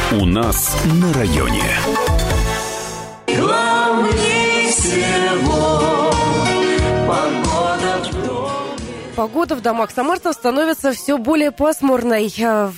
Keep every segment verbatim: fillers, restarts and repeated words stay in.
У нас на районе. Главнее всего погода в доме. Погода в домах самарцев становится все более пасмурной.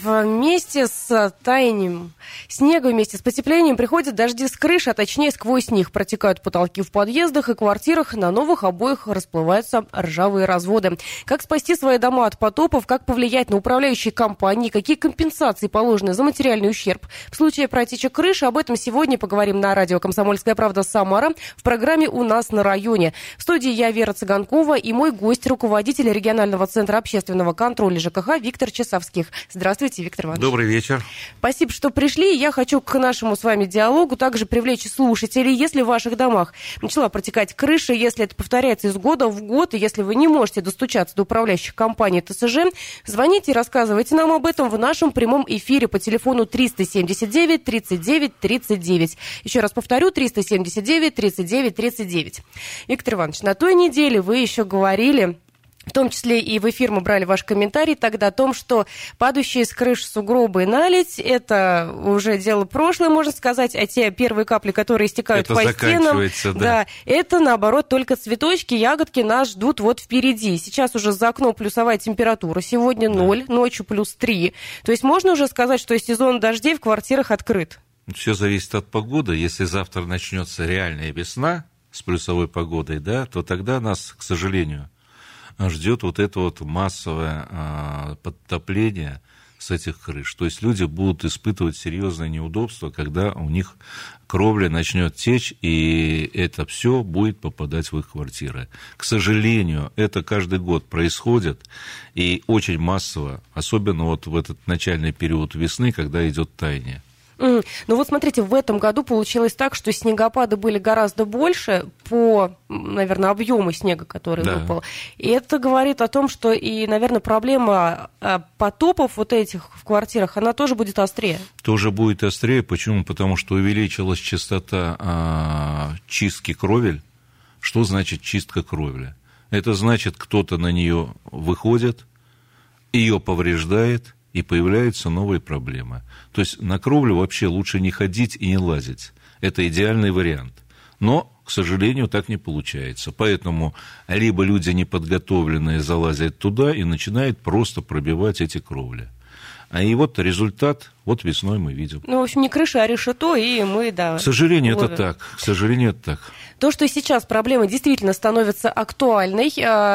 Вместе с таянием снега, вместе с потеплением приходят дожди с крыш, а точнее сквозь них протекают потолки в подъездах и квартирах. На новых обоях расплываются ржавые разводы. Как спасти свои дома от потопов, как повлиять на управляющие компании, какие компенсации положены за материальный ущерб в случае протечек крыши, об этом сегодня поговорим на радио «Комсомольская правда» Самара в программе «У нас на районе». В студии я, Вера Цыганкова, и мой гость, руководитель регионального регионального центра общественного контроля ЖКХ Виктор Часовских. Здравствуйте, Виктор Иванович. Добрый вечер. Спасибо, что пришли. Я хочу к нашему с вами диалогу также привлечь слушателей. Если в ваших домах начала протекать крыша, если это повторяется из года в год, и если вы не можете достучаться до управляющих компаний ТСЖ, звоните и рассказывайте нам об этом в нашем прямом эфире по телефону триста семьдесят девять тридцать девять тридцать девять. Еще раз повторю, триста семьдесят девять тридцать девять тридцать девять. Виктор Иванович, на той неделе вы еще говорили, в том числе и в эфир мы брали ваш комментарий тогда о том, что падающие с крыш сугробы и наледь – это уже дело прошлое, можно сказать, а те первые капли, которые истекают это по стенам, да. да, это, наоборот, только цветочки, ягодки нас ждут вот впереди. Сейчас уже за окном плюсовая температура, сегодня ноль, да. Ночью плюс три. То есть можно уже сказать, что сезон дождей в квартирах открыт? Все зависит от погоды. Если завтра начнется реальная весна с плюсовой погодой, да, то тогда нас, к сожалению, ждет вот это вот массовое а, подтопление с этих крыш. То есть люди будут испытывать серьезное неудобство, когда у них кровля начнет течь, и это все будет попадать в их квартиры. К сожалению, это каждый год происходит, и очень массово, особенно вот в этот начальный период весны, когда идет таяние. Mm. Ну вот смотрите, в этом году получилось так, что снегопады были гораздо больше по, наверное, объему снега, который да. выпал. И это говорит о том, что и, наверное, проблема потопов вот этих в квартирах, она тоже будет острее. Тоже будет острее. Почему? Потому что увеличилась частота а, чистки кровель. Что значит чистка кровли? Это значит, кто-то на нее выходит, ее повреждает, и появляются новые проблемы. То есть на кровлю вообще лучше не ходить и не лазить. Это идеальный вариант. Но, к сожалению, так не получается. Поэтому либо люди неподготовленные залазят туда и начинают просто пробивать эти кровли. А и вот результат, вот весной мы видим. Ну, в общем, не крыша, а решето, и мы, да... К сожалению, ловим. это так. К сожалению, это так. То, что сейчас проблема действительно становится актуальной,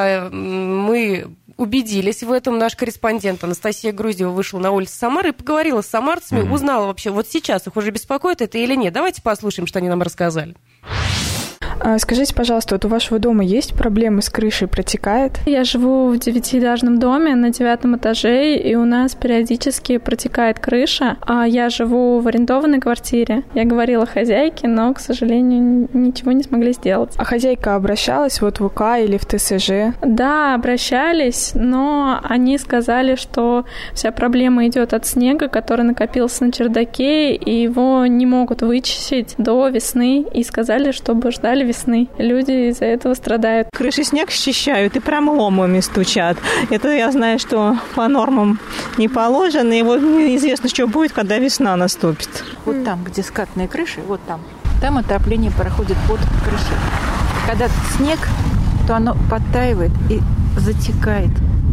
мы убедились в этом. Наш корреспондент Анастасия Груздева вышла на улицу Самары и поговорила с самарцами, mm-hmm. узнала вообще, вот сейчас их уже беспокоит это или нет. Давайте послушаем, что они нам рассказали. Скажите, пожалуйста, вот у вашего дома есть проблемы с крышей, протекает? Я живу в девятиэтажном доме на девятом этаже, и у нас периодически протекает крыша. А я живу в арендованной квартире. Я говорила хозяйке, но, к сожалению, ничего не смогли сделать. А хозяйка обращалась вот в УК или в ТСЖ? Да, обращались, но они сказали, что вся проблема идет от снега, который накопился на чердаке, и его не могут вычистить до весны, и сказали, чтобы ждали весны. Люди из-за этого страдают. Крыши снег счищают и промломами стучат. Это я знаю, что по нормам не положено, и вот неизвестно, что будет, когда весна наступит. Вот там, где скатные крыши, вот там, там отопление проходит под крышей. Когда снег, то оно подтаивает и затекает.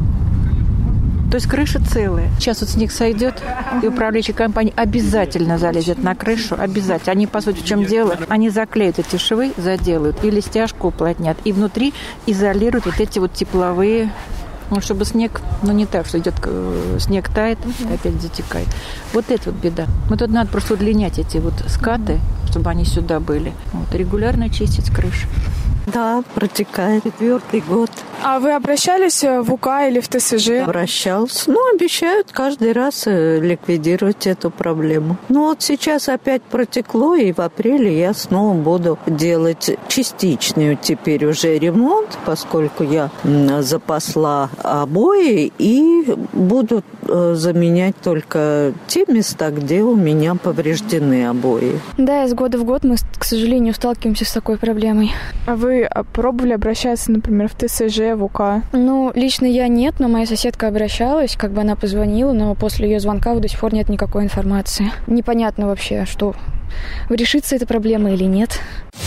То есть крыша целая. Сейчас вот снег сойдет, и управляющая компания обязательно залезет на крышу, обязательно. Они, по сути, в чем дело? Они заклеют эти швы, заделают, или стяжку уплотнят, и внутри изолируют вот эти вот тепловые, ну, чтобы снег, ну, не так, что идет, снег тает, и опять затекает. Вот это вот беда. Вот тут надо просто удлинять эти вот скаты, чтобы они сюда были. Вот, регулярно чистить крыши. Да, протекает четвертый год. А вы обращались в УК или в ТСЖ? Обращался. Ну, обещают каждый раз ликвидировать эту проблему. Ну, вот сейчас опять протекло, и в апреле я снова буду делать частичный теперь уже ремонт, поскольку я запасла обои, и буду заменять только те места, где у меня повреждены обои. Да, из года в год мы, к сожалению, сталкиваемся с такой проблемой. А вы вы пробовали обращаться, например, в ТСЖ, в УК? Ну, лично я нет, но моя соседка обращалась, как бы она позвонила, но после ее звонка до сих пор нет никакой информации. Непонятно вообще, что решится эта проблема или нет.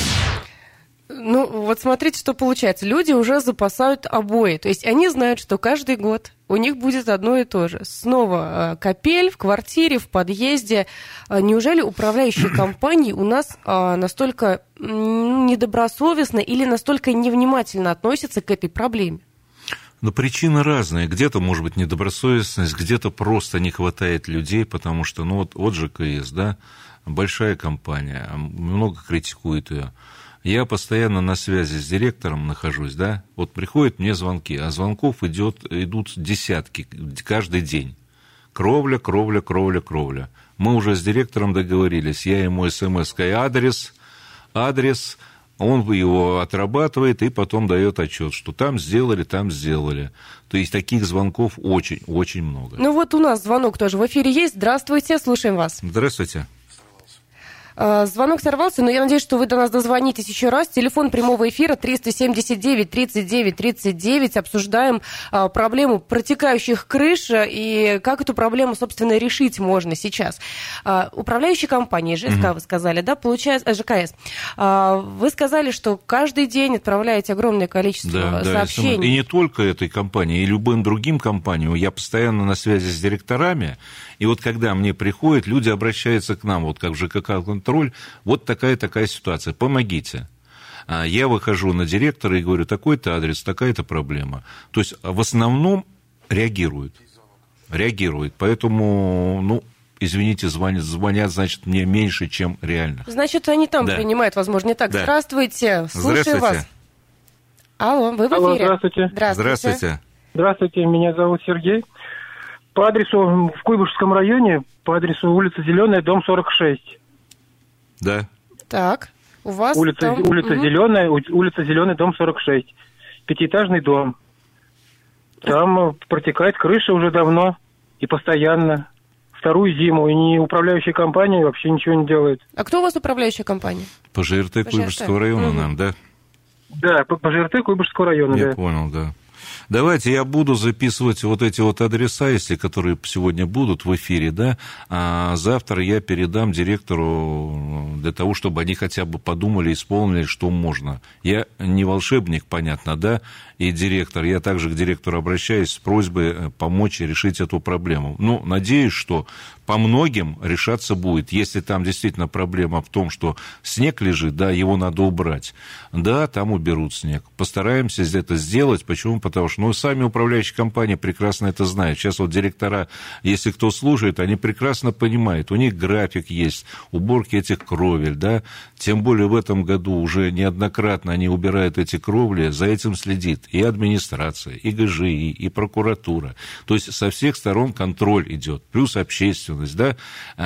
Ну, вот смотрите, что получается. Люди уже запасают обои. То есть они знают, что каждый год у них будет одно и то же. Снова капель в квартире, в подъезде. Неужели управляющие компании у нас настолько недобросовестно или настолько невнимательно относятся к этой проблеме? Но причины разные. Где-то, может быть, недобросовестность, где-то просто не хватает людей, потому что, ну, вот, вот ЖКС, да, большая компания, много критикует ее. Я постоянно на связи с директором нахожусь, да, вот приходят мне звонки, а звонков идет, идут десятки каждый день. Кровля, кровля, кровля, кровля. Мы уже с директором договорились, я ему смс-кой адрес, адрес, он его отрабатывает и потом дает отчет, что там сделали, там сделали. То есть таких звонков очень-очень много. Ну вот у нас звонок тоже в эфире есть. Здравствуйте, слушаем вас. Здравствуйте. Звонок сорвался, но я надеюсь, что вы до нас дозвонитесь еще раз. Телефон прямого эфира триста семьдесят девять тридцать девять тридцать девять. Обсуждаем а, проблему протекающих крыш и как эту проблему, собственно, решить можно сейчас. А, управляющие компании, ЖСК, mm-hmm. вы сказали, да, получается, ЖКС. А, вы сказали, что каждый день отправляете огромное количество да, сообщений. Да, и не только этой компании, и любым другим компаниям. Я постоянно на связи с директорами, и вот когда мне приходят, люди обращаются к нам, вот как в ЖКХ-контроль, вот такая-такая ситуация, помогите. Я выхожу на директора и говорю, такой-то адрес, такая-то проблема. То есть в основном реагируют, реагируют, поэтому, ну, извините, звонят, звонят, значит, мне меньше, чем реально. Значит, они там да. принимают, возможно, не так. Да. Здравствуйте, слушаю Здравствуйте. вас. Алло, вы в эфире. Алло, здравствуйте. Здравствуйте. Здравствуйте. Здравствуйте, меня зовут Сергей. По адресу в Куйбышевском районе, по адресу улица Зеленая, дом сорок шесть. Да. Так, у вас улица, там... улица угу. Зеленая, улица Зеленая, дом сорок шесть. Пятиэтажный дом. Там протекает крыша уже давно и постоянно. Вторую зиму, и не управляющая компания вообще ничего не делает. А кто у вас управляющая компания? По ЖРТ Куйбышевского района, угу. нам, да? Да, по, по ЖРТ Куйбышевского района, Я да. понял, да. Давайте я буду записывать вот эти вот адреса, если которые сегодня будут в эфире, да, а завтра я передам директору для того, чтобы они хотя бы подумали, исполнили, что можно. Я не волшебник, понятно, да, и директор, я также к директору обращаюсь с просьбой помочь решить эту проблему. Ну, надеюсь, что по многим решаться будет. Если там действительно проблема в том, что снег лежит, да, его надо убрать, да, там уберут снег. Постараемся это сделать. Почему? Потому что, ну, сами управляющие компании прекрасно это знают. Сейчас вот директора, если кто слушает, они прекрасно понимают. У них график есть, уборки этих кровель, да. Тем более в этом году уже неоднократно они убирают эти кровли, за этим следит и администрация, и ГЖИ, и прокуратура. То есть со всех сторон контроль идет, плюс общественность, да.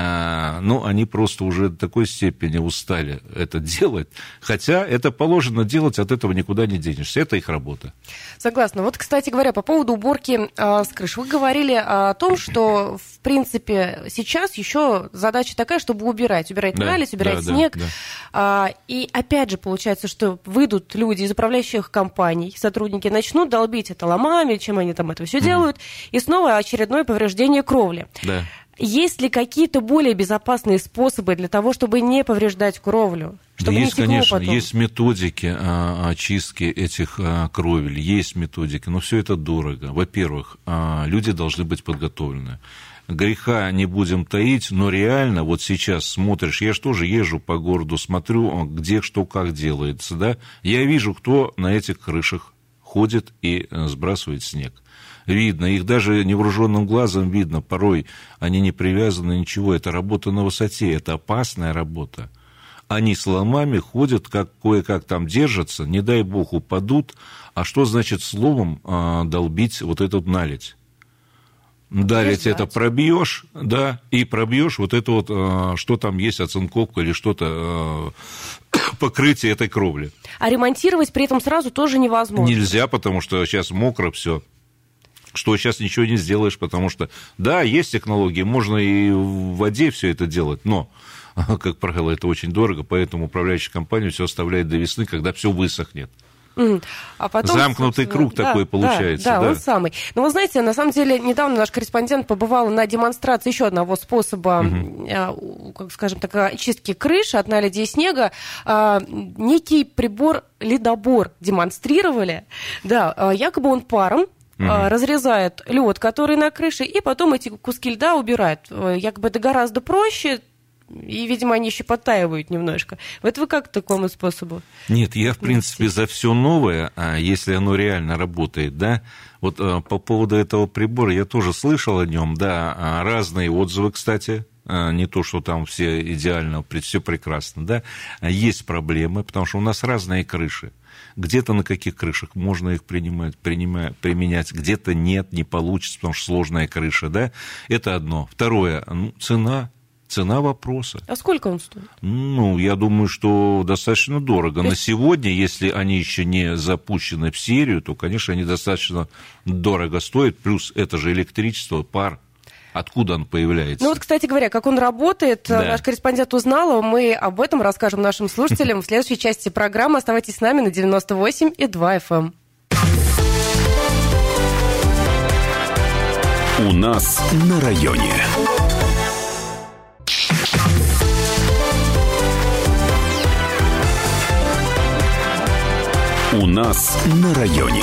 А, ну, они просто уже до такой степени устали это делать. Хотя это положено делать, от этого никуда не денешься. Это их работа. Согласна. Вот, кстати говоря, по поводу уборки э, с крыш. Вы говорили о том, что, в принципе, сейчас еще задача такая, чтобы убирать. Убирать да, наледь, убирать да, снег. Да, да. А, и опять же получается, что выйдут люди из управляющих компаний, сотрудники, начнут долбить это ломами, чем они там это все mm-hmm. делают, и снова очередное повреждение кровли. Да. Есть ли какие-то более безопасные способы для того, чтобы не повреждать кровлю? Чтобы есть, не текло конечно, потом? Есть методики а, очистки этих а, кровель, есть методики, но все это дорого. Во-первых, а, люди должны быть подготовлены. Греха не будем таить, но реально вот сейчас смотришь, я же тоже езжу по городу, смотрю, где что как делается, да, я вижу, кто на этих крышах ходит и сбрасывает снег. Видно, их даже невооруженным глазом видно, порой они не привязаны, ничего, это работа на высоте, это опасная работа. Они с ломами ходят, как кое-как там держатся, не дай бог упадут, а что значит словом а, долбить вот этот наледь? Далее это пробьешь, да, и пробьешь вот это вот, а, что там есть, оцинковка или что-то, а, покрытие этой кровли. А ремонтировать при этом сразу тоже невозможно? Нельзя, потому что сейчас мокро все. Что сейчас ничего не сделаешь, потому что, да, есть технологии, можно и в воде все это делать, но как правило, это очень дорого, поэтому управляющая компания все оставляет до весны, когда все высохнет. А потом, замкнутый круг да, такой получается. Да, да, да, он самый. Но вы знаете, на самом деле, недавно наш корреспондент побывал на демонстрации еще одного способа, угу. как скажем так, очистки крыши от наледи и снега. Некий прибор ледобор демонстрировали. Да, якобы он паром угу. разрезает лед, который на крыше, и потом эти куски льда убирает. Якобы это гораздо проще. И, видимо, они еще подтаивают немножко. Вот вы как к такому способу? Нет, я, в принципе, за все новое, если оно реально работает, да. Вот по поводу этого прибора я тоже слышал о нем, да, разные отзывы, кстати. Не то, что там все идеально, все прекрасно, да. Есть проблемы, потому что у нас разные крыши. Где-то на каких крышах можно их принимать, принимать, применять, где-то нет, не получится, потому что сложная крыша, да. Это одно. Второе, ну, цена. Цена вопроса. А сколько он стоит? Ну, я думаю, что достаточно дорого. На сегодня, если они еще не запущены в серию, то, конечно, они достаточно дорого стоят. Плюс это же электричество, пар. Откуда он появляется? Ну вот, кстати говоря, как он работает, да. наш корреспондент узнал, мы об этом расскажем нашим слушателям в следующей части программы. Оставайтесь с нами на девяносто восемь и два эф эм. У нас на районе. У нас на районе.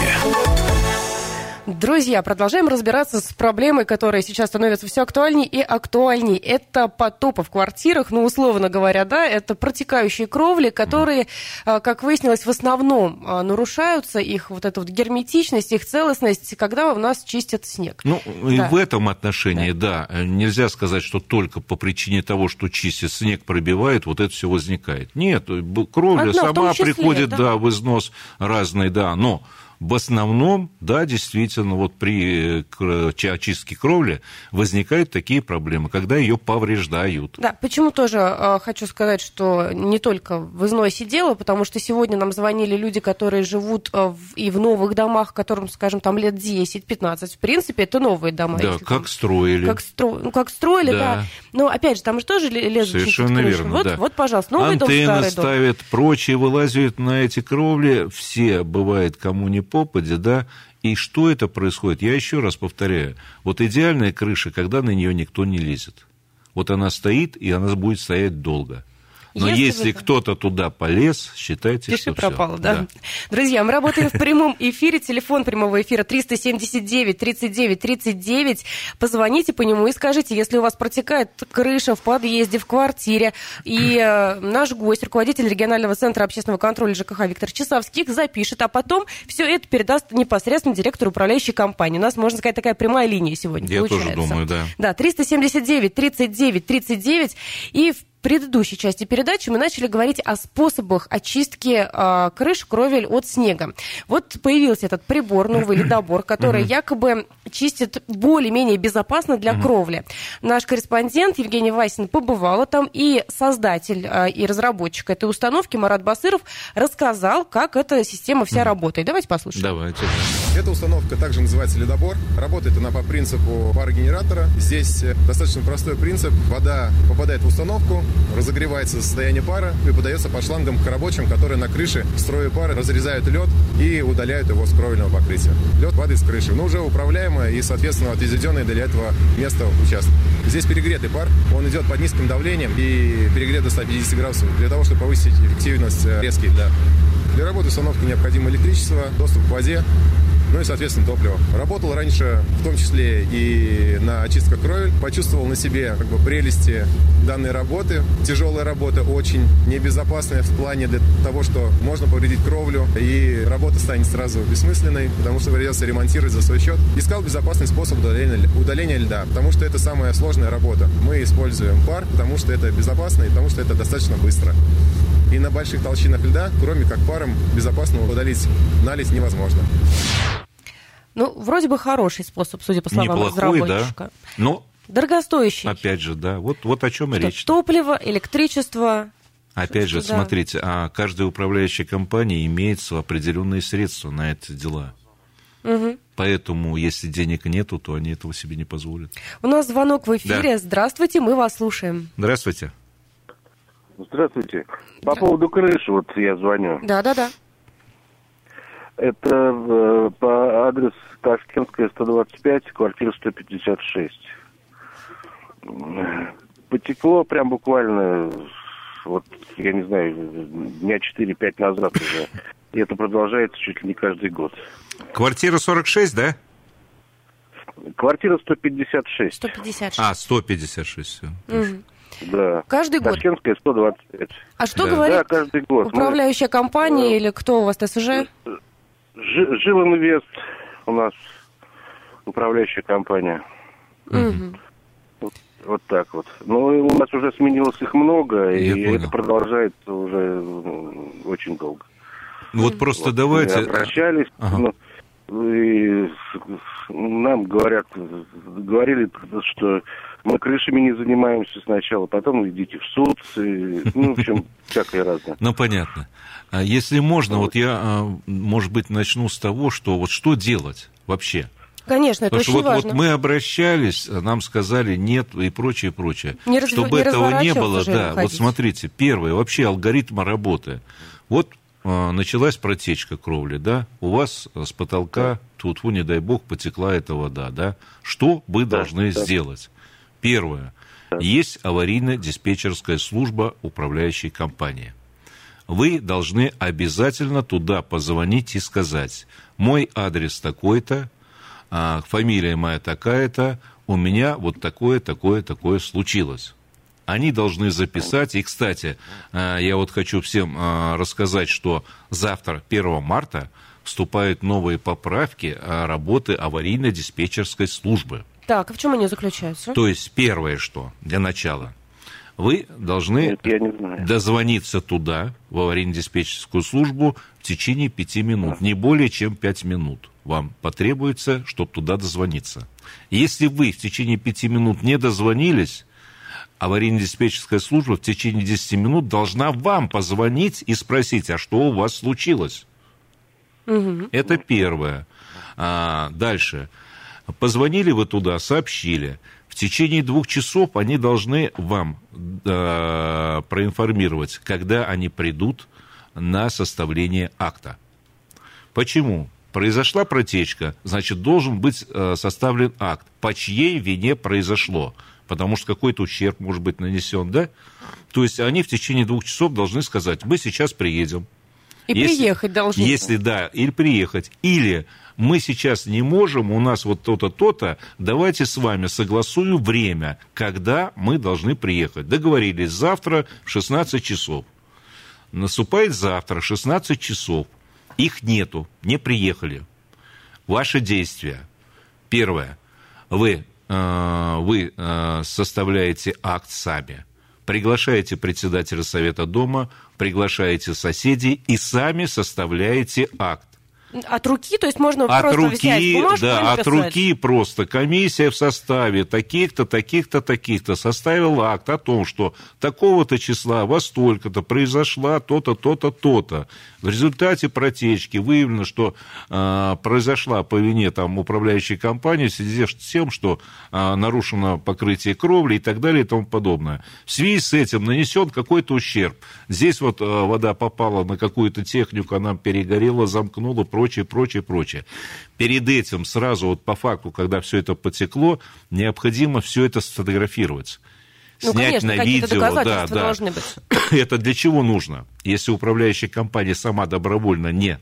Друзья, продолжаем разбираться с проблемой, которая сейчас становится все актуальнее и актуальнее. Это потопы в квартирах, ну, условно говоря, да, это протекающие кровли, которые, как выяснилось, в основном нарушаются, их вот эта вот герметичность, их целостность, когда у нас чистят снег. Ну, и да. в этом отношении, да. да, нельзя сказать, что только по причине того, что чистят снег, пробивает, вот это все возникает. Нет, кровля Одна, сама числе, приходит, да? да, в износ разный, да, но... В основном, да, действительно, вот при очистке кровли возникают такие проблемы, когда ее повреждают. Да, почему тоже э, хочу сказать, что не только в износе дело, потому что сегодня нам звонили люди, которые живут э, в, и в новых домах, которым, скажем, там лет десять-пятнадцать. В принципе, это новые дома. Да, как там, строили. Как, стро... ну, как строили, да. да. Но, опять же, там же тоже лезут совершенно верно, вот, да. вот, пожалуйста, новый Антенны дом, старый ставят, дом. прочие вылазят на эти кровли. Все, бывает, кому не попадя, да, и что это происходит? Я еще раз повторяю, вот идеальная крыша, когда на нее никто не лезет. Вот она стоит, и она будет стоять долго. Но если, если кто-то туда полез, считайте, Пиши что пропало, всё. да. да. Друзья, мы работаем в прямом эфире. Телефон прямого эфира триста семьдесят девять тридцать девять тридцать девять. Позвоните по нему и скажите, если у вас протекает крыша в подъезде, в квартире, и э, наш гость, руководитель регионального центра общественного контроля ЖКХ Виктор Часовских запишет, а потом все это передаст непосредственно директору управляющей компании. У нас, можно сказать, такая прямая линия сегодня Я получается. тоже думаю, да. Да, триста семьдесят девять тридцать девять тридцать девять. И в предыдущей части передачи мы начали говорить о способах очистки э, крыш, кровель от снега. Вот появился этот прибор, новый ледобор, который якобы чистит более-менее безопасно для кровли. Наш корреспондент Евгений Васин побывала там, и создатель э, и разработчик этой установки Марат Басыров рассказал, как эта система вся работает. Давайте послушаем. Давайте. Эта установка также называется ледобор. Работает она по принципу парогенератора. Здесь достаточно простой принцип. Вода попадает в установку, разогревается состояние пара и подается по шлангам к рабочим, которые на крыше строя пара разрезают лед и удаляют его с кровельного покрытия. Лед падает с крыши, но уже управляемое и, соответственно, отведенное для этого места участка. Здесь перегретый пар, он идет под низким давлением и перегрет до ста пятидесяти градусов для того, чтобы повысить эффективность резки льда. Для работы установки необходимо электричество, доступ к воде, ну и, соответственно, топливо. Работал раньше, в том числе и на очистках кровель. Почувствовал на себе как бы прелести данной работы. Тяжелая работа, очень небезопасная в плане для того, что можно повредить кровлю, и работа станет сразу бессмысленной, потому что придется ремонтировать за свой счет. Искал безопасный способ удаления, удаления льда, потому что это самая сложная работа. Мы используем пар, потому что это безопасно и потому что это достаточно быстро. И на больших толщинах льда, кроме как паром, безопасно удалить наледь невозможно. Ну, вроде бы хороший способ, судя по словам Неплохой, разработчика. Да. Но, дорогостоящий. Опять же, да, вот, вот о чем и речь. Топливо, электричество. Опять же, да. Смотрите, а каждая управляющая компания имеет определенные средства на эти дела. Угу. Поэтому, если денег нету, то они этого себе не позволят. У нас звонок в эфире. Да. Здравствуйте, мы вас слушаем. Здравствуйте. Здравствуйте. По поводу крыши, вот я звоню. Да-да-да. Это э, по адресу Ташкентская, сто двадцать пять, квартира сто пятьдесят шесть. Потекло прям буквально, вот, я не знаю, дня четыре-пять назад уже. И это продолжается чуть ли не каждый год. Квартира сорок шесть, да? Квартира сто пятьдесят шесть. сто пятьдесят шесть. А, сто пятьдесят шесть, все. Угу. Да. Каждый год? Ташкентская, сто двадцать пять. А что Да. говорит Да, каждый год. управляющая компания Мы- или кто у вас, ТСЖ? Ж- Жилинвест у нас управляющая компания. Угу. Вот, вот так вот. Но у нас уже сменилось их много, Я и понял. это продолжается уже м, очень долго. Вот просто Вот давайте... мы обращались, Ага. ну, и нам говорят, говорили, что мы крышами не занимаемся сначала, потом идите в суд, и, ну, в общем, всякое разное. Ну, понятно. А Если можно, вот я, а, может быть, начну с того, что вот что делать вообще? Конечно, это Потому что очень вот, важно. вот мы обращались, а нам сказали нет и прочее, прочее. Не разв- Чтобы не этого не было, разворачиваться же да, вот ходить. смотрите, первое, вообще алгоритм работы. Вот а, началась протечка кровли, да, у вас с потолка, тьфу-тьфу, не дай бог, потекла эта вода, да. Что вы Да, должны да. сделать? Первое. Есть аварийно-диспетчерская служба управляющей компании. Вы должны обязательно туда позвонить и сказать: мой адрес такой-то, а, фамилия моя такая-то, у меня вот такое, такое, такое случилось. Они должны записать. И, кстати, а, я вот хочу всем а, рассказать, что завтра, первого марта, вступают новые поправки а, работы аварийно-диспетчерской службы. Так, а в чем они заключаются? То есть, первое, что для начала, вы должны Нет, я не знаю. дозвониться туда, в аварийно-диспетчерскую службу, в течение пяти минут. Не более чем пять минут вам потребуется, чтобы туда дозвониться. Если вы в течение пяти минут не дозвонились, аварийно-диспетчерская служба в течение десяти минут должна вам позвонить и спросить, а что у вас случилось. Угу. Это первое. А, дальше. Позвонили вы туда, сообщили. В течение двух часов они должны вам э, проинформировать, когда они придут на составление акта. Почему? Произошла протечка, значит, должен быть э, составлен акт. По чьей вине произошло? Потому что какой-то ущерб может быть нанесен, да? То есть они в течение двух часов должны сказать: мы сейчас приедем. И Если- приехать должны. Если да, или приехать. Или мы сейчас не можем, у нас вот то-то, то-то, давайте с вами согласуем время, когда мы должны приехать. Договорились, завтра в шестнадцать часов. Наступает завтра, шестнадцать часов. Их нету, не приехали. Ваши действия. Первое. Вы, э, вы э, составляете акт сами. Приглашаете председателя совета дома, приглашаете соседей и сами составляете акт. От руки, то есть можно От просто руки, взять бумажку и да, от написать? руки просто. Комиссия в составе таких-то, таких-то, таких-то составила акт о том, что такого-то числа во столько-то произошла то-то, то-то, то-то. В результате протечки выявлено, что э, произошла по вине там, управляющей компании в связи с тем, что э, нарушено покрытие кровли и так далее и тому подобное. В связи с этим нанесен какой-то ущерб. Здесь вот э, вода попала на какую-то технику, она перегорела, замкнула, прочее, прочее, прочее. Перед этим сразу вот по факту, когда все это потекло, необходимо все это сфотографировать. Ну, Снять конечно, на какие-то видео, да, доказательства да. должны быть. Это для чего нужно? Если управляющая компания сама добровольно не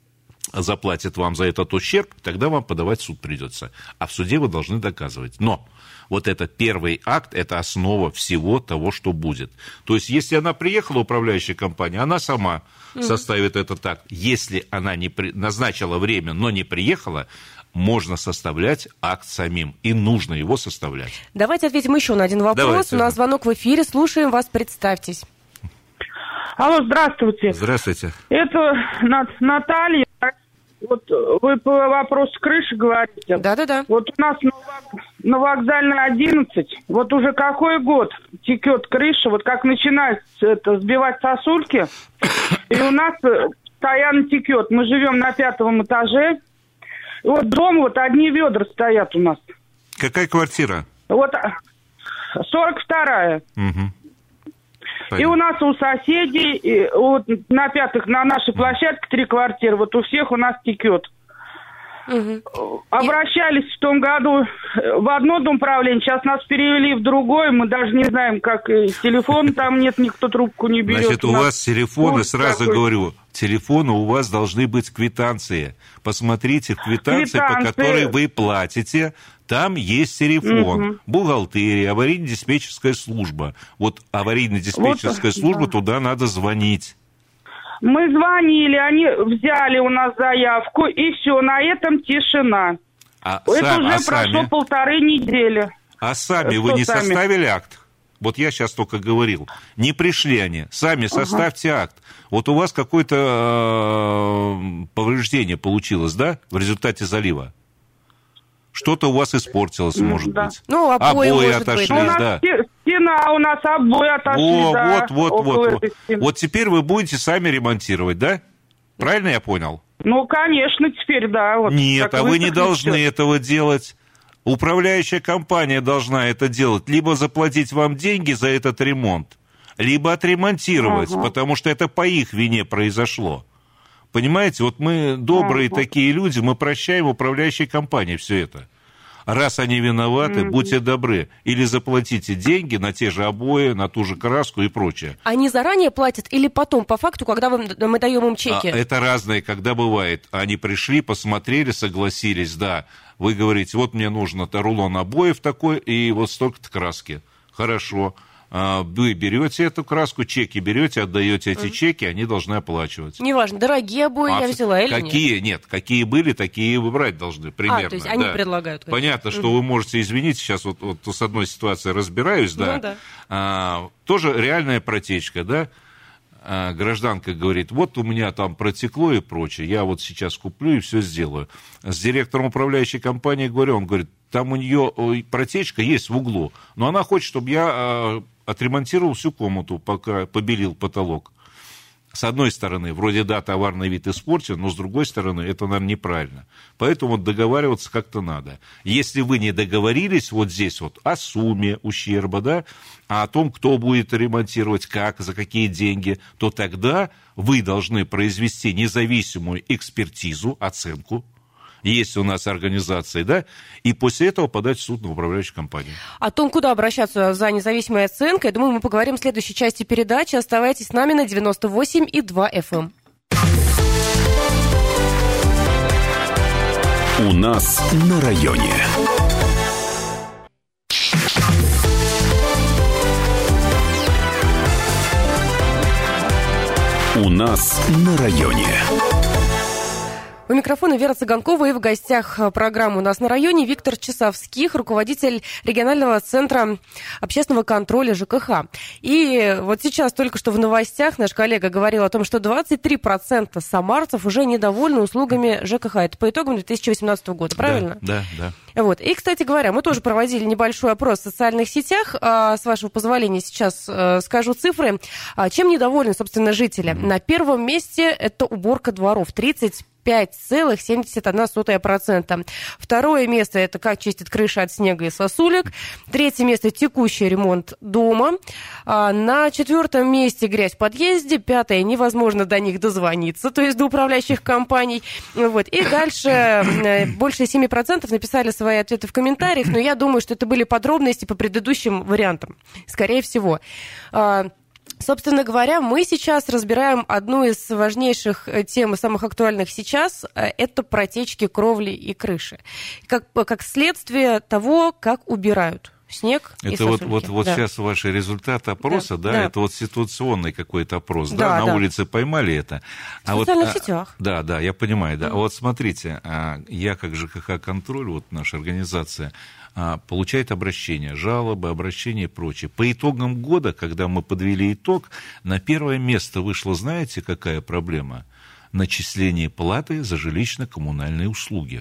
заплатит вам за этот ущерб, тогда вам подавать в суд придется. А в суде вы должны доказывать. Но вот этот первый акт – это основа всего того, что будет. То есть, если она приехала, управляющая компания, она сама mm-hmm. составит этот акт. Если она не при... назначила время, но не приехала, можно составлять акт самим. И нужно его составлять. Давайте ответим еще на один вопрос. Давайте. У нас звонок в эфире. Слушаем вас. Представьтесь. Алло, здравствуйте. Здравствуйте. Это Нат- Наталья. Вот вы по вопросу крыши говорите. Да-да-да. Вот у нас на, вок- на вокзальной одиннадцать, вот уже какой год текет крыша, вот как начинает это, сбивать сосульки, и у нас постоянно текет. Мы живем на пятом этаже, и вот дома вот одни ведра стоят у нас. Какая квартира? Вот сорок вторая. Угу. И у нас у соседей, и вот на пятых, на нашей площадке три квартиры, вот у всех у нас текет. Угу. Обращались в том году в одно домоуправление, сейчас нас перевели в другое, мы даже не знаем, как телефон там нет, никто трубку не берет. Значит, у, у нас вас телефоны, сразу такой... говорю, телефоны у вас должны быть квитанции. Посмотрите в квитанции, квитанции, по которой вы платите, там есть телефон, угу. бухгалтерия, аварийно-диспетчерская служба. Вот аварийно-диспетчерская вот, служба, да. Туда надо звонить. Мы звонили, они взяли у нас заявку, и все, на этом тишина. А Это сам, уже а прошло сами? полторы недели. А сами Что вы не сами? составили акт? Вот я сейчас только говорил. Не пришли они. Сами ага. составьте акт. Вот у вас какое-то э, повреждение получилось, да, в результате залива? Что-то у вас испортилось, может да. быть. Ну, обои, обои может отошли, быть. да. Стена у нас, обои отошли, О, да. Вот, вот, вот, вот. Вот теперь вы будете сами ремонтировать, да? Правильно я понял? Ну, конечно, теперь, да. Вот, Нет, а вы не должны все. этого делать. Управляющая компания должна это делать. Либо заплатить вам деньги за этот ремонт, либо отремонтировать, ага. потому что это по их вине произошло. Понимаете, вот мы добрые ага. такие люди, мы прощаем управляющей компании все это. Раз они виноваты, mm-hmm. будьте добры, или заплатите деньги на те же обои, на ту же краску и прочее. Они заранее платят или потом, по факту, когда мы, мы даем им чеки? А, это разное, когда бывает. Они пришли, посмотрели, согласились, да. Вы говорите, вот мне нужно рулон обоев такой и вот столько-то краски. Хорошо. Вы берете эту краску, чеки берете, отдаете эти mm. чеки, они должны оплачивать. Неважно, дорогие обои а я взяла или какие? нет? Нет, какие были, такие вы брать должны, примерно. А, то есть они да. предлагают. Конечно. Понятно, что mm. вы можете, извините, сейчас вот, вот с одной ситуацией разбираюсь, да. Ну, да. А, тоже реальная протечка, да. А, гражданка говорит, вот у меня там протекло и прочее, я вот сейчас куплю и все сделаю. С директором управляющей компании говорю, он говорит, там у нее протечка есть в углу, но она хочет, чтобы я отремонтировал всю комнату, пока побелил потолок. С одной стороны, вроде да, товарный вид испорчен, но с другой стороны, это, наверное, неправильно. Поэтому вот договариваться как-то надо. Если вы не договорились вот здесь вот о сумме ущерба, да, а о том, кто будет ремонтировать, как, за какие деньги, то тогда вы должны произвести независимую экспертизу, оценку. Есть у нас организации, да, и после этого подать в суд на управляющую компанию. О том, куда обращаться за независимой оценкой, я думаю, мы поговорим в следующей части передачи. Оставайтесь с нами на девяносто восемь и два эф эм. У нас на районе. У нас на районе. У микрофона Вера Цыганкова, и в гостях программы «У нас на районе» Виктор Часовских, руководитель регионального центра общественного контроля ЖКХ. И вот сейчас только что в новостях наш коллега говорил о том, что двадцать три процента самарцев уже недовольны услугами ЖКХ. Это по итогам две тысячи восемнадцатого года, правильно? Да, да, да. Вот. И, кстати говоря, мы тоже проводили небольшой опрос в социальных сетях. С вашего позволения сейчас скажу цифры. Чем недовольны, собственно, жители? Mm-hmm. На первом месте это уборка дворов. тридцать пять целых семьдесят одна сотая процента. Второе место – это как чистят крыши от снега и сосулек. Третье место – текущий ремонт дома. На четвертом месте грязь в подъезде. Пятое – невозможно до них дозвониться, то есть до управляющих компаний. Вот. И дальше больше семь процентов написали свои ответы в комментариях, но я думаю, что это были подробности по предыдущим вариантам, скорее всего. Собственно говоря, мы сейчас разбираем одну из важнейших тем и самых актуальных сейчас. Это протечки кровли и крыши. Как, как следствие того, как убирают снег и это сосульки. вот, вот, вот да. сейчас ваши результаты опроса, да, да, да, да. это вот ситуационный какой-то опрос, да, да на да. улице поймали это. А в социальных вот, сетях. Да, да, я понимаю, да. Mm. А вот смотрите, я как ЖКХ-контроль, вот наша организация, получает обращения, жалобы, обращения и прочее. По итогам года, когда мы подвели итог, на первое место вышла, знаете, какая проблема? Начисление платы за жилищно-коммунальные услуги.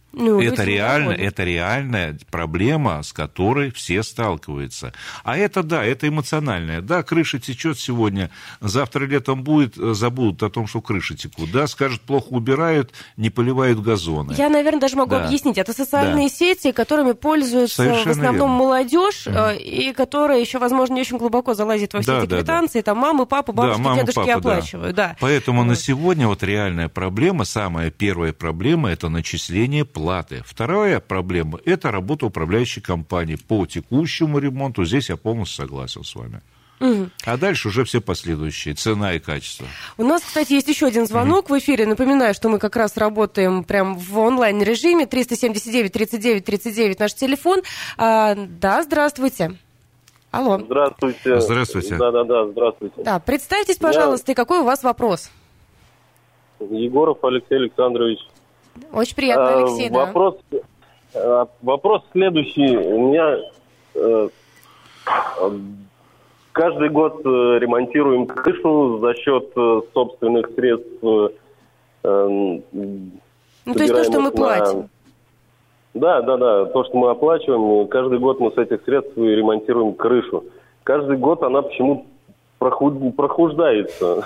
Ну, это, реально, это реальная проблема, с которой все сталкиваются. А это, да, это эмоциональное. Да, крыша течет сегодня, завтра летом будет, забудут о том, что крыши текут. Да, скажут, плохо убирают, не поливают газоны. Я, наверное, даже могу да. объяснить. Это социальные да. сети, которыми пользуются Совершенно в основном верно. молодежь, mm. и которая еще, возможно, не очень глубоко залазит во все да, эти квитанции. Да, да. Там мамы, папы, бабушки, да, дедушки папа, оплачивают. Да. Да. Поэтому вот. на сегодня вот реальная проблема, самая первая проблема, это начисление платы. Вторая проблема – это работа управляющей компании по текущему ремонту. Здесь я полностью согласен с вами. Угу. А дальше уже все последующие, цена и качество. У нас, кстати, есть еще один звонок угу. в эфире. Напоминаю, что мы как раз работаем прям в онлайн-режиме. триста семьдесят девять тридцать девять тридцать девять наш телефон. А, да, здравствуйте. Алло. Здравствуйте. Здравствуйте. Да-да-да, здравствуйте. Да, представьтесь, пожалуйста, Я... и какой у вас вопрос? Егоров Алексей Александрович. Очень приятно, Алексей, а, да. Вопрос, вопрос следующий. У меня э, каждый год ремонтируем крышу за счет собственных средств. Э, ну, то есть то, что мы на... платим. Да, да, да. То, что мы оплачиваем, каждый год мы с этих средств ремонтируем крышу. Каждый год она почему-то прохуждается,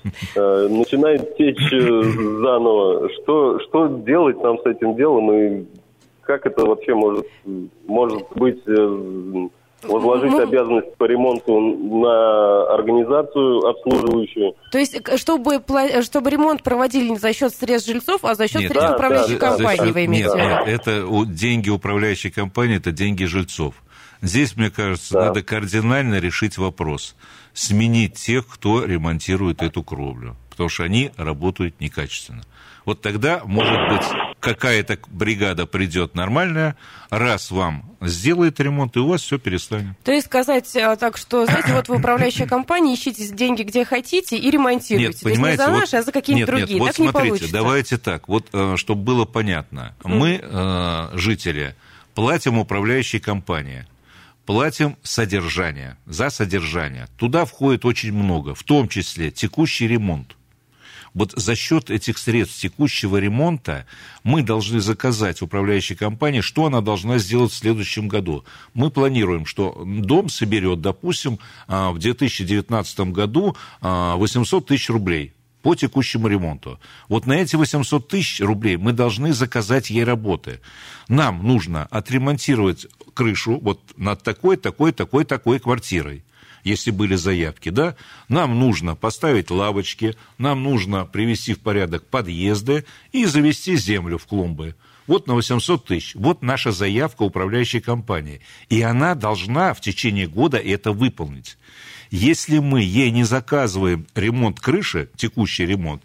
начинает течь заново. Что, что делать нам с этим делом и как это вообще может, может быть, возложить Мы... обязанность по ремонту на организацию обслуживающую? То есть, чтобы, чтобы ремонт проводили не за счет средств жильцов, а за счет средств да, управляющей да, компании, да, вы имеете в виду? Нет, это деньги управляющей компании, это деньги жильцов. Здесь, мне кажется, да. надо кардинально решить вопрос. Сменить тех, кто ремонтирует эту кровлю. Потому что они работают некачественно. Вот тогда, может быть, какая-то бригада придет нормальная, раз вам сделает ремонт, и у вас все перестанет. То есть сказать так, что, знаете, вот вы управляющая компания, ищите деньги где хотите и ремонтируйте. Нет, понимаете, То есть не за вот, наши, а за какие-то нет, другие. Нет, вот так смотрите, не получится. Давайте так, вот, чтобы было понятно. Мы, жители, платим управляющей компании. Платим содержание, за содержание. Туда входит очень много, в том числе текущий ремонт. Вот за счет этих средств текущего ремонта мы должны заказать управляющей компании, что она должна сделать в следующем году. Мы планируем, что дом соберет, допустим, в две тысячи девятнадцатом году восемьсот тысяч рублей по текущему ремонту. Вот на эти восемьсот тысяч рублей мы должны заказать ей работы. Нам нужно отремонтировать крышу вот над такой, такой, такой, такой квартирой, если были заявки, да. Нам нужно поставить лавочки, нам нужно привести в порядок подъезды и завести землю в клумбы. Вот на восемьсот тысяч. Вот наша заявка управляющей компании. И она должна в течение года это выполнить. Если мы ей не заказываем ремонт крыши, текущий ремонт,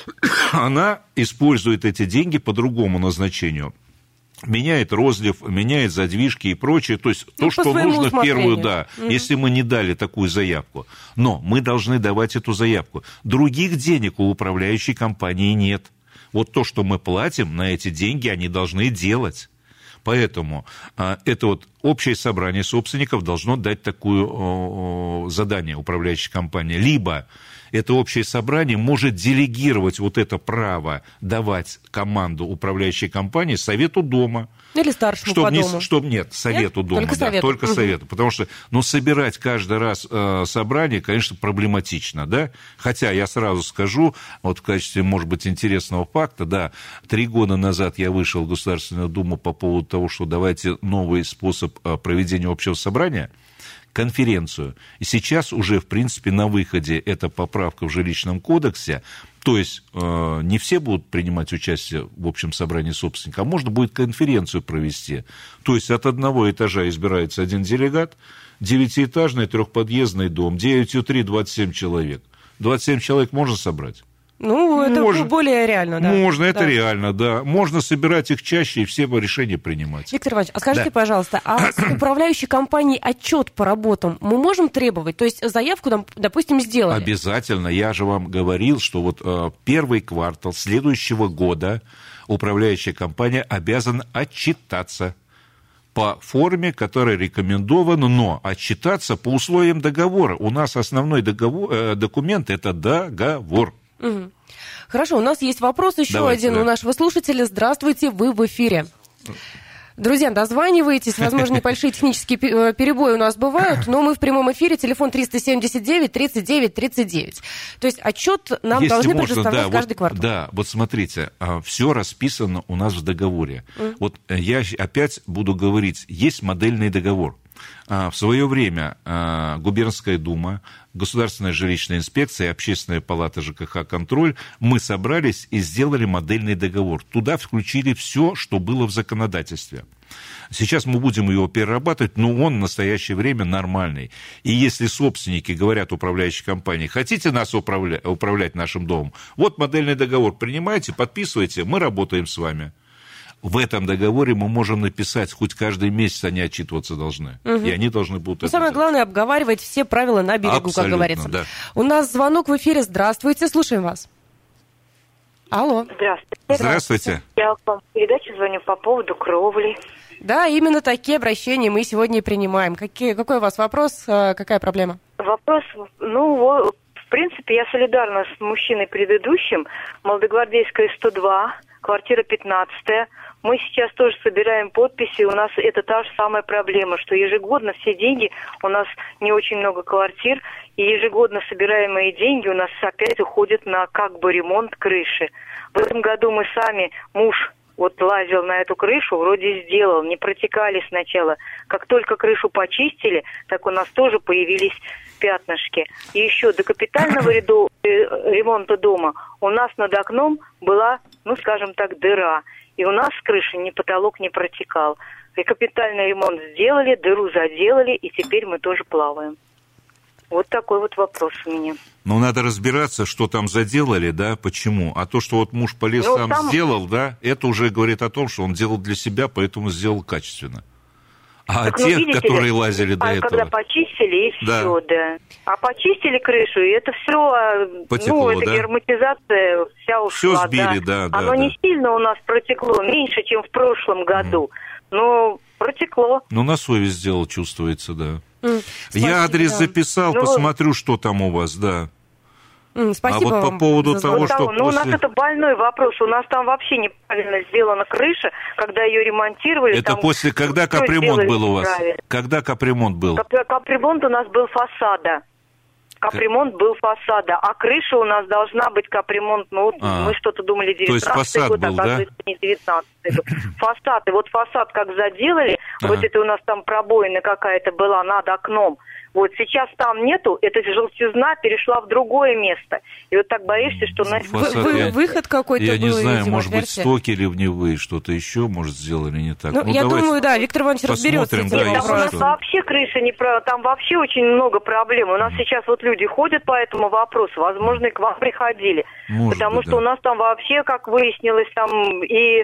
она использует эти деньги по другому назначению. Меняет розлив, меняет задвижки и прочее. То есть ну, то, что нужно в первую, да, угу. если мы не дали такую заявку. Но мы должны давать эту заявку. Других денег у управляющей компании нет. Вот то, что мы платим, на эти деньги они должны делать. Поэтому а, это вот общее собрание собственников должно дать такое о, о, задание управляющей компании. Либо это общее собрание может делегировать вот это право давать команду управляющей компании совету дома. Или старшему чтоб по не, дому. Чтоб, нет, совету нет? дома. Только да, совету. Только угу. совету. Потому что ну, собирать каждый раз э, собрание, конечно, проблематично. Да? Хотя я сразу скажу, вот в качестве, может быть, интересного факта, да, три года назад я вышел в Государственную Думу по поводу того, что давайте новый способ э, проведения общего собрания, конференцию. И сейчас уже, в принципе, на выходе эта поправка в жилищном кодексе. То есть э, не все будут принимать участие в общем собрании собственника, а можно будет конференцию провести. То есть от одного этажа избирается один делегат, девятиэтажный трехподъездный дом, девять и три, двадцать семь человек. двадцать семь человек можно собрать? Ну, это можно, более реально, да. Можно, это да. реально, да. Можно собирать их чаще и все решения принимать. Виктор Иванович, а скажите, да. пожалуйста, а с управляющей компанией отчет по работам мы можем требовать? То есть заявку, допустим, сделали? Обязательно. Я же вам говорил, что вот э, первый квартал следующего года управляющая компания обязана отчитаться по форме, которая рекомендована, но отчитаться по условиям договора. У нас основной договор, э, документ – это договор. Угу. Хорошо, у нас есть вопрос еще Давайте, один да. у нашего слушателя. Здравствуйте, вы в эфире. Друзья, дозванивайтесь. Возможно, небольшие технические перебои у нас бывают, но мы в прямом эфире. Телефон триста семьдесят девять тридцать девять тридцать девять. То есть отчет нам Если должны можно, предоставлять да, каждый вот, квартал. Да, вот смотрите, все расписано у нас в договоре. Mm. Вот я опять буду говорить, есть модельный договор. В свое время Губернская дума, Государственная жилищная инспекция и Общественная палата ЖКХ «Контроль» мы собрались и сделали модельный договор. Туда включили все, что было в законодательстве. Сейчас мы будем его перерабатывать, но он в настоящее время нормальный. И если собственники говорят управляющей компании, хотите нас управля- управлять нашим домом, вот модельный договор принимайте, подписывайте, мы работаем с вами. В этом договоре мы можем написать, хоть каждый месяц они отчитываться должны. Угу. И они должны будут Но это самое делать. главное, обговаривать все правила на берегу, Абсолютно, как говорится. Да. У нас звонок в эфире. Здравствуйте, слушаем вас. Алло. Здравствуйте. Здравствуйте. Я вам в передачу звоню по поводу кровли. Да, именно такие обращения мы сегодня и принимаем. Какие, какой у вас вопрос, какая проблема? Вопрос, ну, в принципе, я солидарна с мужчиной предыдущим. Молодогвардейская сто два, квартира пятнадцатая. Мы сейчас тоже собираем подписи, у нас это та же самая проблема, что ежегодно все деньги, у нас не очень много квартир, и ежегодно собираемые деньги у нас опять уходят на как бы ремонт крыши. В этом году мы сами, муж вот лазил на эту крышу, вроде сделал, не протекали сначала. Как только крышу почистили, так у нас тоже появились пятнышки. И еще до капитального ряду, э, ремонта дома у нас над окном была, ну скажем так, дыра. И у нас с крыши ни потолок не протекал. И капитальный ремонт сделали, дыру заделали, и теперь мы тоже плаваем. Вот такой вот вопрос у меня. Ну, надо разбираться, что там заделали, да, почему. А то, что вот муж полез ну, сам там... сделал, да, это уже говорит о том, что он делал для себя, поэтому сделал качественно. А так, те, ну, которые ли, лазили до а этого... когда почистили, и да. все, да. А почистили крышу, и это все, потекло, ну, это да? герметизация вся ушла. Все сбили, да, да. Оно да, не да. сильно у нас протекло, меньше, чем в прошлом году, mm. но протекло. Ну, на совесть сделал, чувствуется, да. Mm. Я адрес да. записал, ну, посмотрю, что там у вас, да. Спасибо а вот вам по поводу того, вот что того, ну, после... у нас это больной вопрос. У нас там вообще неправильно сделана крыша, когда ее ремонтировали. Это там после, когда капремонт был у вас? Правильно. Когда капремонт был? Кап, капремонт у нас был фасада. Капремонт был фасада, а крыша у нас должна быть капремонт, ну, а, мы что-то думали девятнадцатый год, был, оказывается, да? не девятнадцатый год. Фасад, и вот фасад как заделали, ага. вот это у нас там пробоина какая-то была над окном, вот сейчас там нету, эта желтизна перешла в другое место. И вот так боишься, что... На... Фасад, вы, я, выход какой-то Я был, не знаю, видимо, может быть, версия. стокери вневые, что-то еще, может, сделали не так. Ну, ну, я думаю, да, Виктор Иванович разберется. Да, Нет, там у нас вообще крыша не права, там вообще очень много проблем. У нас mm. сейчас вот люди ходят по этому вопросу, возможно, и к вам приходили. Может потому быть, что да. у нас там вообще, как выяснилось, там и,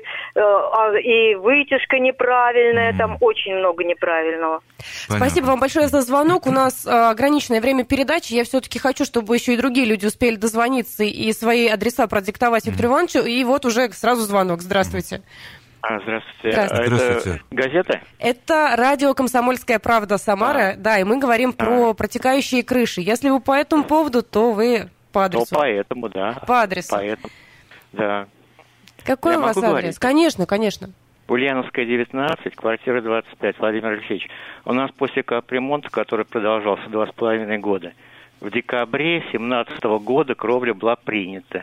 э, и вытяжка неправильная, mm. там очень много неправильного. Понятно. Спасибо вам большое за звонок. У нас э, ограниченное время передачи. Я все-таки хочу, чтобы еще и другие люди успели дозвониться и свои адреса продиктовать Виктору mm. Ивановичу. И вот уже сразу звонок. Здравствуйте. А, здравствуйте. Здравствуйте. Это здравствуйте. газета? Это радио «Комсомольская правда» Самара. А. Да, и мы говорим а. про протекающие крыши. Если вы по этому поводу, то вы по адресу. Ну, поэтому, да. По адресу. Поэтому, да. Какой Я у вас адрес? Говорить? Конечно, конечно. Ульяновская, девятнадцать, квартира двадцать пять. Владимир Алексеевич, у нас после капремонта, который продолжался два с половиной года, в декабре семнадцатого года кровля была принята.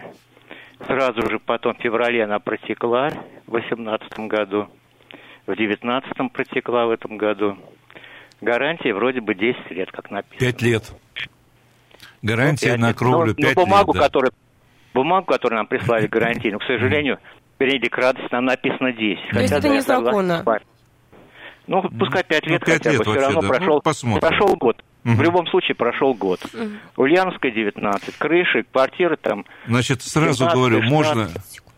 Сразу же потом в феврале она протекла в восемнадцатом году, в девятнадцатом протекла в этом году. Гарантия вроде бы десять лет, как написано. Пять лет. Гарантия ну, на кровлю но, пять но бумагу, лет, да. Которую, бумагу, которую нам прислали гарантийную, к сожалению, перейди к радости, нам написано десять. То есть это незаконно? Ну, пускай пять лет ну, хотя лет бы, все вообще, равно да. прошел, ну, прошел год. Угу. В любом случае прошел год. Угу. Ульяновская, девятнадцать, крыши, квартиры там... Значит, сразу говорю, можно...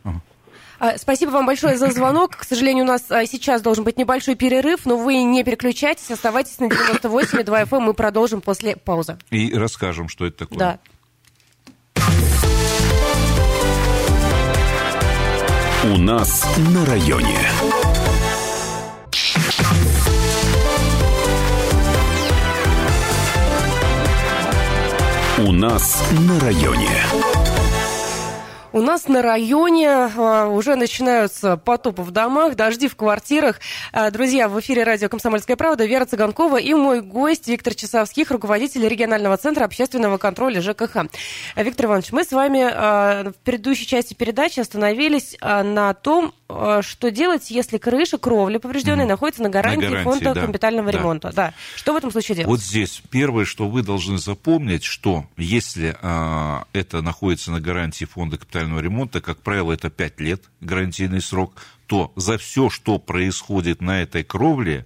Спасибо вам большое за звонок. К сожалению, у нас сейчас должен быть небольшой перерыв, но вы не переключайтесь, оставайтесь на девяносто восемь и два эф эм, мы продолжим после паузы. И расскажем, что это такое. Да. У нас на районе. У нас на районе. У нас на районе а, уже начинаются потопы в домах, дожди в квартирах. А, друзья, в эфире радио «Комсомольская правда» Вера Цыганкова и мой гость Виктор Часовских, руководитель регионального центра общественного контроля ЖКХ. А, Виктор Иванович, мы с вами а, в предыдущей части передачи остановились а, на том, а, что делать, если крыша, кровля поврежденная, mm. находится на гарантии, на гарантии фонда да. капитального да. ремонта. Да. Что в этом случае делать? Вот здесь первое, что вы должны запомнить, что если а, это находится на гарантии фонда капитального ремонта, как правило, это пять лет гарантийный срок, то за все, что происходит на этой кровле,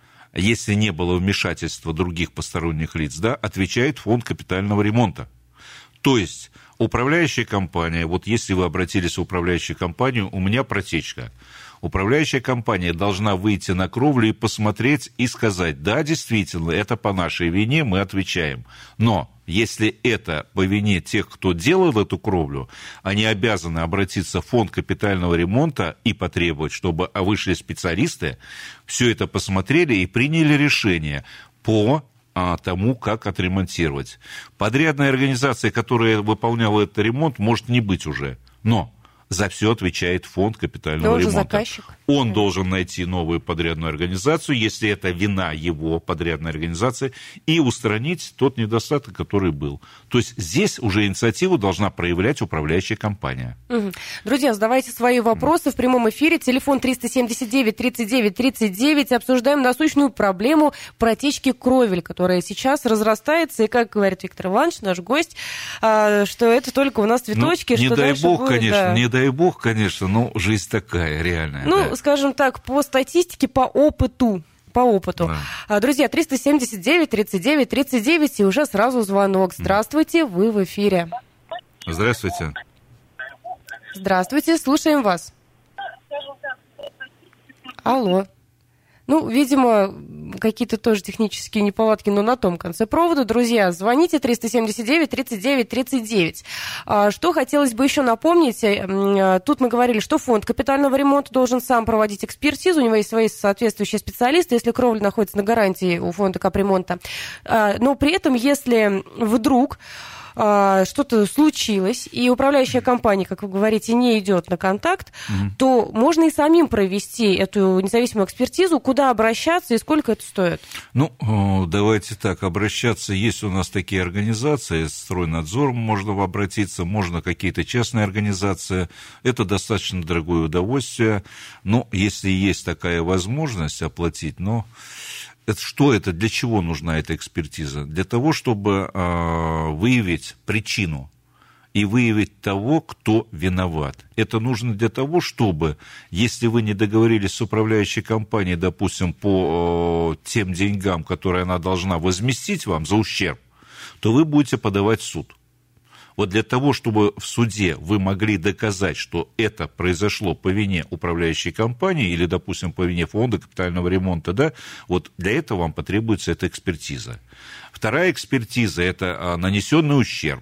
если не было вмешательства других посторонних лиц, да, отвечает фонд капитального ремонта. То есть управляющая компания, вот если вы обратились в управляющую компанию, у меня протечка. Управляющая компания должна выйти на кровлю и посмотреть и сказать, да, действительно, это по нашей вине, мы отвечаем. Но если это по вине тех, кто делал эту кровлю, они обязаны обратиться в фонд капитального ремонта и потребовать, чтобы вышли специалисты, все это посмотрели и приняли решение по тому, как отремонтировать. Подрядная организация, которая выполняла этот ремонт, может не быть уже, но за все отвечает фонд капитального Он ремонта. Заказчик. Он должен найти новую подрядную организацию, если это вина его подрядной организации, и устранить тот недостаток, который был. То есть здесь уже инициативу должна проявлять управляющая компания. Угу. Друзья, задавайте свои вопросы в прямом эфире. Телефон триста семьдесят девять тридцать девять тридцать девять. Обсуждаем насущную проблему протечки кровель, которая сейчас разрастается. И, как говорит Виктор Иванович, наш гость, что это только у нас цветочки. Ну, не что дай бог, будет, конечно, да. не дай бог, конечно, но жизнь такая, реальная. Ну, да. скажем так, по статистике, по опыту. По опыту. Да. Друзья, триста семьдесят девять тридцать девять тридцать девять, и уже сразу звонок. Здравствуйте, вы в эфире. Здравствуйте. Здравствуйте, слушаем вас. Алло. Ну, видимо, какие-то тоже технические неполадки, но на том конце провода. Друзья, звоните триста семьдесят девять тридцать девять тридцать девять. Что хотелось бы еще напомнить, тут мы говорили, что фонд капитального ремонта должен сам проводить экспертизу, у него есть свои соответствующие специалисты, если кровля находится на гарантии у фонда капремонта. Но при этом, если вдруг что-то случилось, и управляющая компания, как вы говорите, не идет на контакт, mm-hmm. то можно и самим провести эту независимую экспертизу, куда обращаться и сколько это стоит? Ну, давайте так, обращаться, есть у нас такие организации, Стройнадзор можно обратиться, можно какие-то частные организации, это достаточно дорогое удовольствие, но если есть такая возможность оплатить, но... Это, что это, для чего нужна эта экспертиза? Для того, чтобы э, выявить причину и выявить того, кто виноват. Это нужно для того, чтобы, если вы не договорились с управляющей компанией, допустим, по э, тем деньгам, которые она должна возместить вам за ущерб, то вы будете подавать в суд. Вот для того, чтобы в суде вы могли доказать, что это произошло по вине управляющей компании или, допустим, по вине фонда капитального ремонта, да, вот для этого вам потребуется эта экспертиза. Вторая экспертиза – это нанесенный ущерб.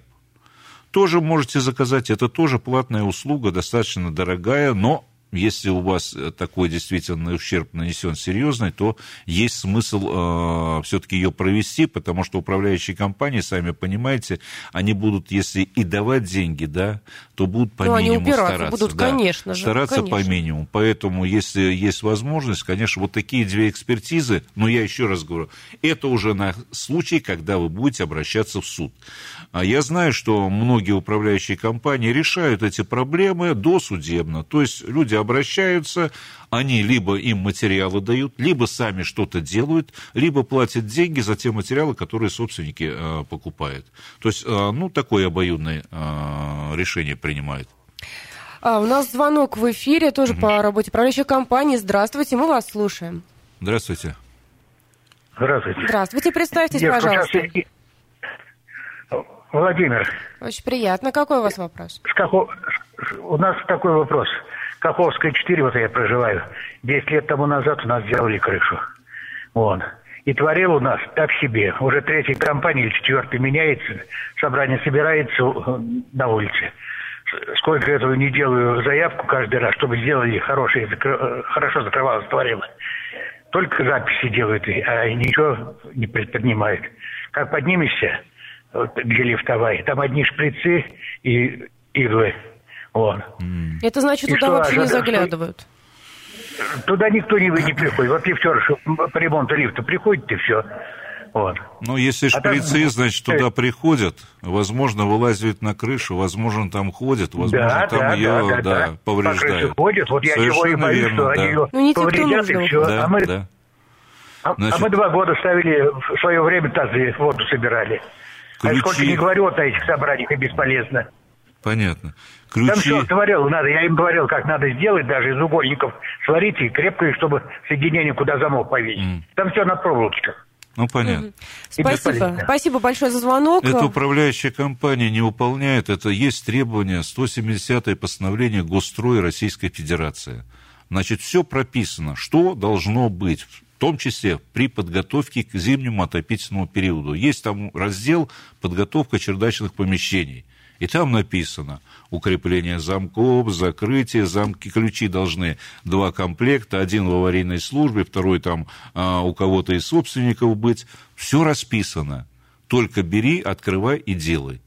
Тоже можете заказать, это тоже платная услуга, достаточно дорогая, но если у вас такой действительно ущерб нанесен серьезный, то есть смысл э, все-таки ее провести, потому что управляющие компании, сами понимаете, они будут, если и давать деньги, да, то будут по ну, минимуму они стараться. Будут, да, конечно же, стараться конечно. по минимуму. Поэтому, если есть возможность, конечно, вот такие две экспертизы, но я еще раз говорю, это уже на случай, когда вы будете обращаться в суд. А я знаю, что многие управляющие компании решают эти проблемы досудебно, то есть люди обращаются, они либо им материалы дают, либо сами что-то делают, либо платят деньги за те материалы, которые собственники э, покупают. То есть, э, ну, такое обоюдное э, решение принимают. А, у нас звонок в эфире, тоже угу. по работе управляющей компании. Здравствуйте, мы вас слушаем. Здравствуйте. Здравствуйте. Здравствуйте, представьтесь, Я пожалуйста. Сейчас... Владимир. Очень приятно. Какой у вас вопрос? С какого... У нас такой вопрос. Каховская, четыре, вот я проживаю. десять лет тому назад у нас сделали крышу. Вот. И творил у нас так себе. Уже третья компания или четвертая меняется, собрание собирается на улице. Сколько этого не делаю заявку каждый раз, чтобы сделали хорошие, хорошо закрывалось, творило. Только записи делают, а ничего не предпринимают. Как поднимешься, вот, где лифтовая, там одни шприцы и иглы. Вот. Это значит, И туда что, вообще не ожида- заглядывают? Туда никто не, не приходит. Вот вчера по ремонту лифта приходит, и все. Вот. Ну, если А так- шприцы, значит, туда приходят, возможно, вылазят на крышу, возможно, там ходят, возможно, Да, там да, ее да, да, да, да. По повреждают. крыше ходят, вот я чего и Совершенно боюсь, верно, что да. они ее Ну, не те, кто повредят, нужно. и все. Да, а, мы, да. а- Значит- а мы два года ставили, в свое время тазы воду собирали. А Ключи- сколько не говорю вот на этих собраниях, и бесполезно. Понятно. Там Ключи... все говорил, надо, я им говорил, как надо сделать, даже из угольников сварить и крепко, чтобы соединение куда замок повесить. Mm. Там все на проволочках. Ну, понятно. И Спасибо. бесполезно. Спасибо большое за звонок. Это управляющая компания не выполняет, это есть требования сто семидесятое постановление Госстроя Российской Федерации. Значит, все прописано, что должно быть, в том числе при подготовке к зимнему отопительному периоду. Есть там раздел «Подготовка чердачных помещений». И там написано укрепление замков, закрытие, замки, ключи должны два комплекта, один в аварийной службе, второй там а, у кого-то из собственников быть. Все расписано. Только бери, открывай и делай.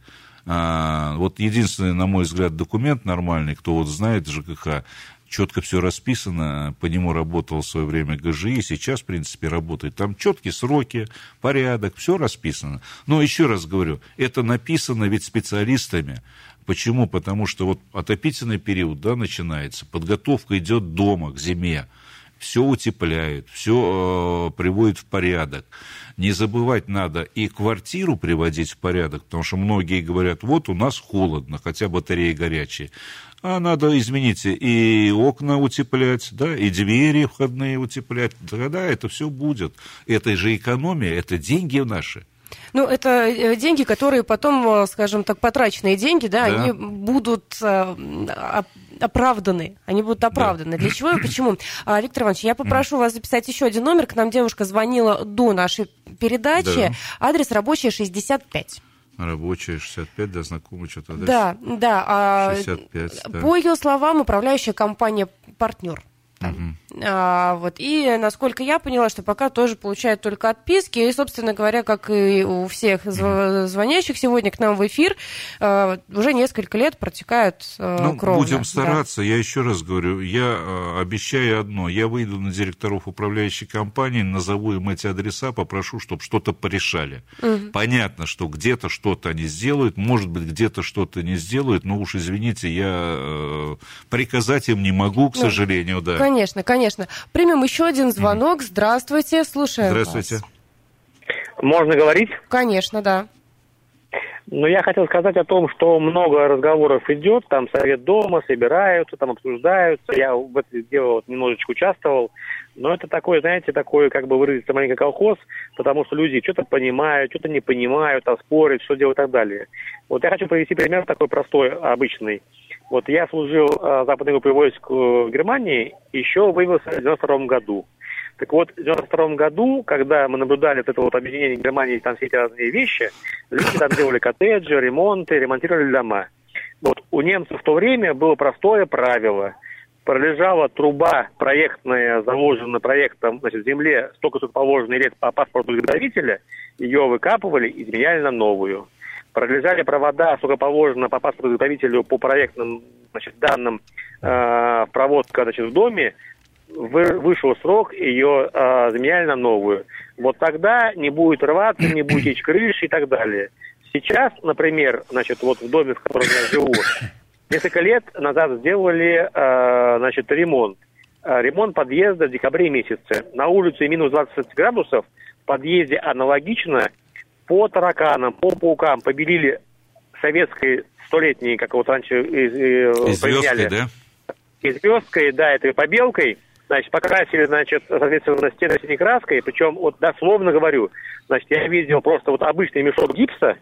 А, вот единственный, на мой взгляд, документ нормальный, кто вот знает ЖКХ, четко все расписано, по нему работал в свое время ГЖИ, сейчас, в принципе, работает. Там четкие сроки, порядок, все расписано. Но еще раз говорю, это написано ведь специалистами. Почему? Потому что вот отопительный период, да, начинается, подготовка идет дома к зиме. Все утепляют, все э, приводит в порядок. Не забывать надо и квартиру приводить в порядок, потому что многие говорят, вот у нас холодно, хотя батареи горячие. А надо, извините, и окна утеплять, да, и двери входные утеплять. Тогда это все будет. Это же экономия, это деньги наши. Ну, это деньги, которые потом, скажем так, потраченные деньги, да, Да. они будут э, оправданы. Они будут оправданы. Да. Для чего и почему? А, Виктор Иванович, я попрошу вас записать еще один номер. К нам девушка звонила до нашей передачи. Да. Адрес рабочая шестьдесят пять. Рабочая шестьдесят пять, да, знакомо что-то. Да, да. А, шестьдесят пять, да. По ее словам, управляющая компания «Партнер». Угу. А, вот. И, насколько я поняла, что пока тоже получают только отписки. И, собственно говоря, как и у всех зв- звонящих сегодня к нам в эфир, а, уже несколько лет протекают а, ну, кровно. будем стараться. Да. Я еще раз говорю, я а, обещаю одно. Я выйду на директоров управляющей компании, назову им эти адреса, попрошу, чтобы что-то порешали. Угу. Понятно, что где-то что-то они сделают, может быть, где-то что-то не сделают, но уж, извините, я а, приказать им не могу, к ну, сожалению, да. Конечно, конечно. Примем еще один звонок. Здравствуйте, слушаем Здравствуйте. вас. Можно говорить? Конечно, да. Ну, я хотел сказать о том, что много разговоров идет, там совет дома, собираются, там обсуждаются. Я в этом деле вот немножечко участвовал. Но это такой, знаете, такой, как бы выразиться, маленький колхоз, потому что люди что-то понимают, что-то не понимают, там спорят, что делать и так далее. Вот я хочу привести пример такой простой, обычный. Вот я служил э, западной группой войск в Германии, еще вывелся в девяносто втором году. Так вот, в девяносто втором году, когда мы наблюдали вот это вот объединение Германии, там все эти разные вещи, люди там делали коттеджи, ремонты, ремонтировали дома. Вот у немцев в то время было простое правило. Пролежала труба проектная, заложена проектом, значит, в земле столько-то положенных лет по паспорту изготовителя, ее выкапывали и изменяли на новую. Пролежали провода, сколько положено по паспорту изготовителю по проектным, значит, данным, э, проводка, значит, в доме, вы, вышел срок, ее э, заменяли на новую. Вот тогда не будет рваться, не будет течь крыши и так далее. Сейчас, например, значит, вот в доме, в котором я живу, несколько лет назад сделали, э, значит, ремонт. Э, ремонт подъезда в декабре месяце. На улице минус двадцать градусов, в подъезде аналогично. По тараканам, по паукам побелили советской столетней, как вот раньше э, и поменяли. Да? И звездкой, да, этой побелкой. Значит, покрасили, значит, соответственно, стены синей краской. Причем, вот дословно говорю, значит, я видел просто вот обычный мешок гипса,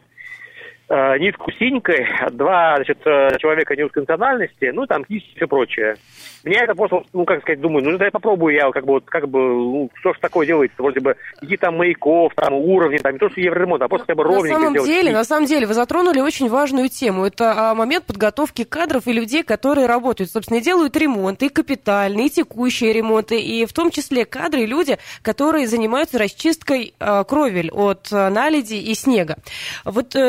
э, нитку синькой, два, значит, человека неузкой национальности, ну, там кисть и все прочее. Меня это просто, ну, как сказать, думаю, ну, дай попробую я, как бы, вот, как бы, ну, что ж такое делается, вроде бы, какие там маяков, там, уровни, там, не то, что евроремонт, а просто хотя бы ровненько на самом сделать. деле, на самом деле, вы затронули очень важную тему. Это а, момент подготовки кадров и людей, которые работают, собственно, и делают ремонт, и капитальный, и текущие ремонты, и в том числе кадры и люди, которые занимаются расчисткой а, кровель от а, наледи и снега. Вот, Виктор Иванович,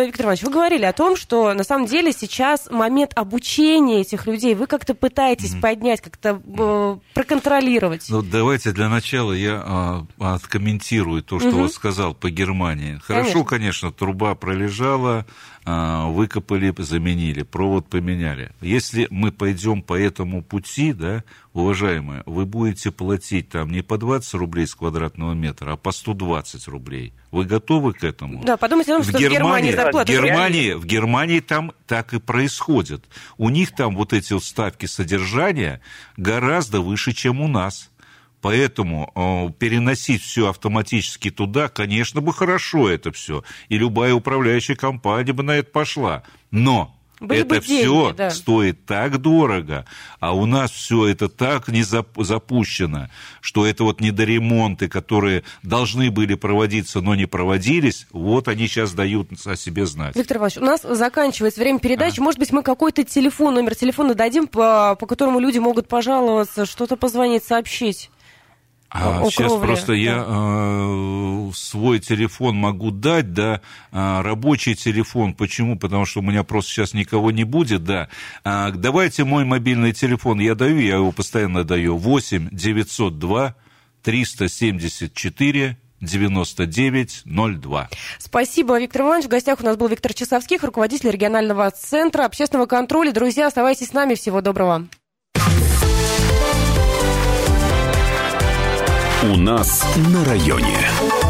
вы говорили о том, что на самом деле сейчас момент обучения этих людей вы как-то пытаетесь mm-hmm. поднять, как-то э, проконтролировать. Ну, давайте для начала я э, откомментирую то, что mm-hmm. вот сказал по Германии. Хорошо, конечно, конечно труба пролежала, э, выкопали, заменили, провод поменяли. Если мы пойдем по этому пути, да, уважаемые, вы будете платить там не по двадцать рублей с квадратного метра, а по сто двадцать рублей. Вы готовы к этому? Да, подумайте о том, что в Германии, в Германии зарплата... В Германии, в Германии там так и происходит. У них там вот эти вот ставки содержания гораздо выше, чем у нас. Поэтому э, переносить все автоматически туда, конечно бы хорошо это все. И любая управляющая компания бы на это пошла. Но... Были это все да. стоит так дорого, а у нас все это так не запущено, что это вот недоремонты, которые должны были проводиться, но не проводились, вот они сейчас дают о себе знать. Виктор Иванович, у нас заканчивается время передачи. А? Может быть, мы какой-то телефон, номер телефона дадим, по, по которому люди могут пожаловаться, что-то позвонить, сообщить? А сейчас кровли. Просто да. я э, свой телефон могу дать, да, э, рабочий телефон. Почему? Потому что у меня просто сейчас никого не будет, да. А, давайте мой мобильный телефон я даю, я его постоянно даю. восемь девятьсот два триста семьдесят четыре девяносто девять ноль два. Спасибо, Виктор Иванович. В гостях у нас был Виктор Часовских, руководитель регионального центра общественного контроля. Друзья, оставайтесь с нами. Всего доброго. У нас на районе.